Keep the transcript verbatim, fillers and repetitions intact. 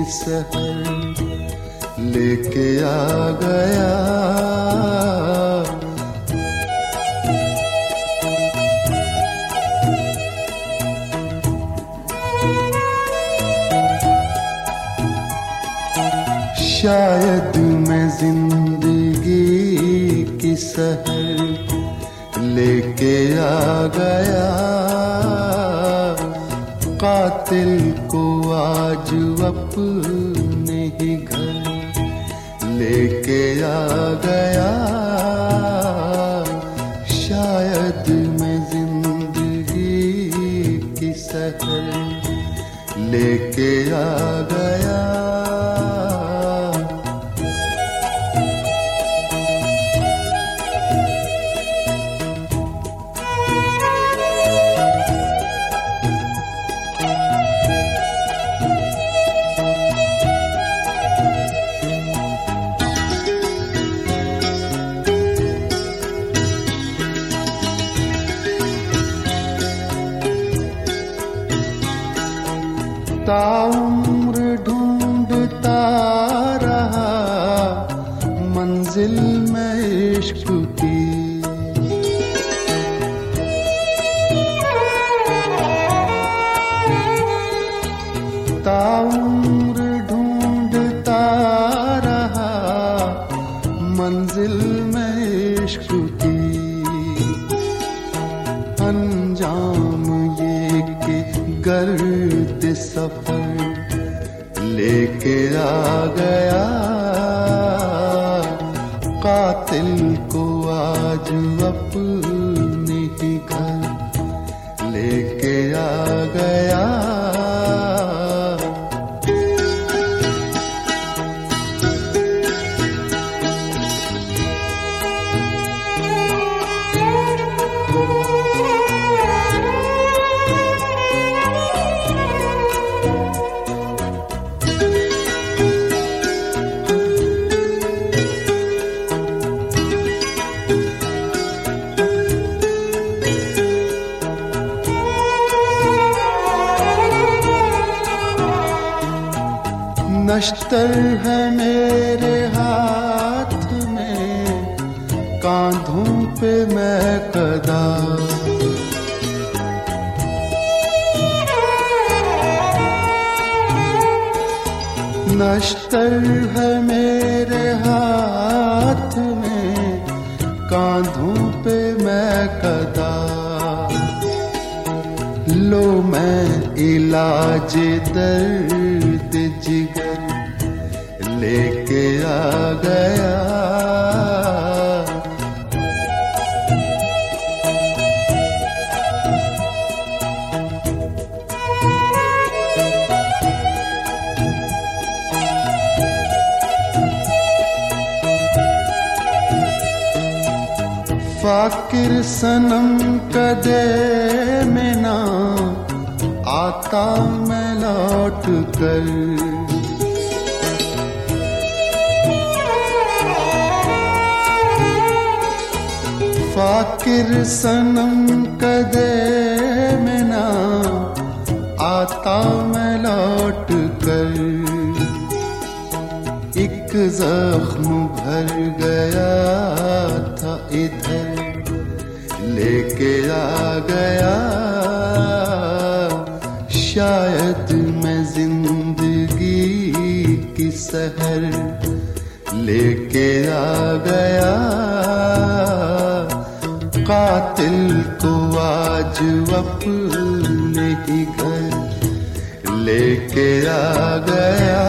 की सहर लेके आ गया। शायद मैं जिंदगी की सहर लेके आ गया, कातिल को आज अपने ही घर लेके आ गया। शायद मैं जिंदगी की सहर लेके आ गया। ताउम्र ढूंढता रहा मंजिल में इश्क की, ताउम्र ढूंढता रहा मंजिल में इश्क की। अंजाम ये कि गर्द सफर लेके आ गया, कातिल को आज अपने ही घर लेके आ गया। नश्तर है मेरे हाथ में, कांधों पे मैं कदा, नश्तर है मेरे हाथ में, कांधों पे मैं कदा। लो मैं इलाज दर्द जिगर लेके आ गया। फाकिर सनम कदे में ना आता मैं लौट कर, फाकिर सनम कदे में ना आता मैं लौट कर। एक जख्म भर गया था इधर लेके आ गया। शायद मैं जिंदगी की सहर लेके आ गया, कातिल को आज अपने ही घर लेके आ गया।